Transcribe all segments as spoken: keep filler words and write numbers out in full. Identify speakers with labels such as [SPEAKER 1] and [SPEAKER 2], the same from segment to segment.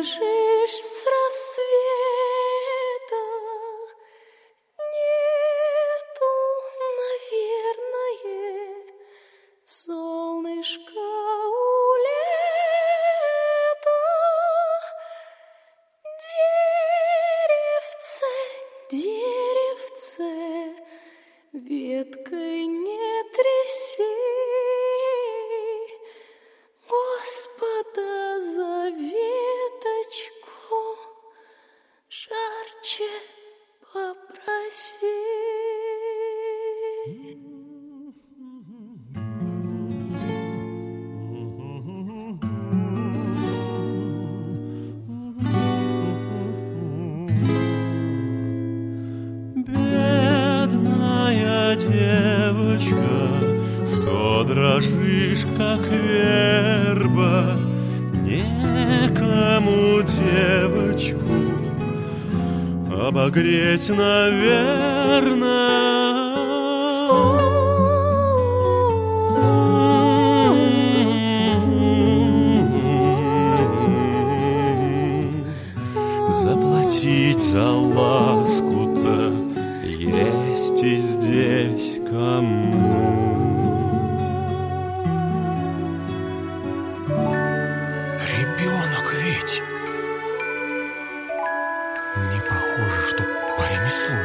[SPEAKER 1] дрожишь с рассвета. Нету, наверное, солнышка у лета. Деревце, деревце, веткой не тряси. Господа за веточку жарче попроси.
[SPEAKER 2] Бедная девочка, что дрожишь, как верба, некому девочку обогреть, наверное. Заплатить за ласку-то есть и здесь кому.
[SPEAKER 3] Ребенок ведь. Не похоже, что по ремеслу.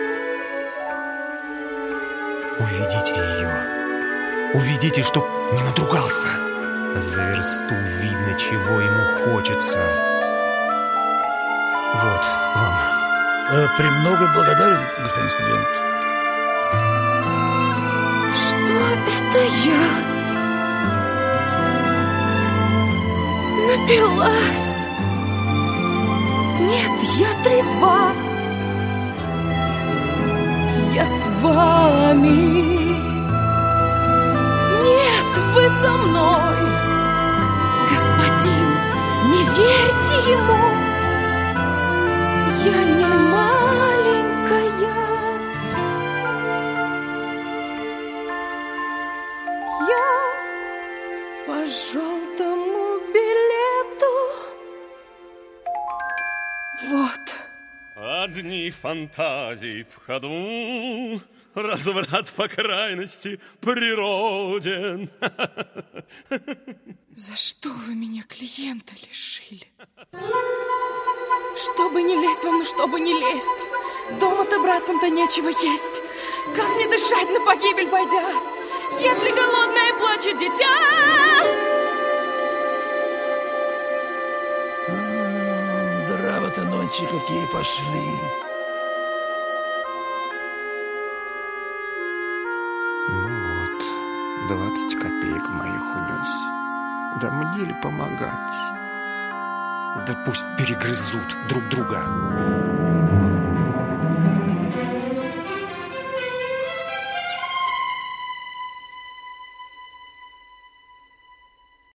[SPEAKER 3] Уведите ее. Уведите, чтоб не надругался. За версту видно, чего ему хочется. Вот вам.
[SPEAKER 4] Э, премного благодарен, господин студент.
[SPEAKER 1] Что это я? Напилась? Нет, я трезва. Я с вами. Нет, вы со мной. Господин, не верьте ему. Я не маленькая. Я по желтому билету. Вот.
[SPEAKER 2] Одни фантазии в ходу, разврат по крайности природен.
[SPEAKER 1] За что вы меня клиента лишили? Чтобы не лезть вам, ну чтобы не лезть. Дома-то братцам-то нечего есть. Как мне дышать на погибель войдя, если голодное плачет дитя?
[SPEAKER 4] Дрова-то ночи какие пошли.
[SPEAKER 3] Ну вот, двадцать копеек моих унес. Да мне ли помогать? Да пусть перегрызут друг друга.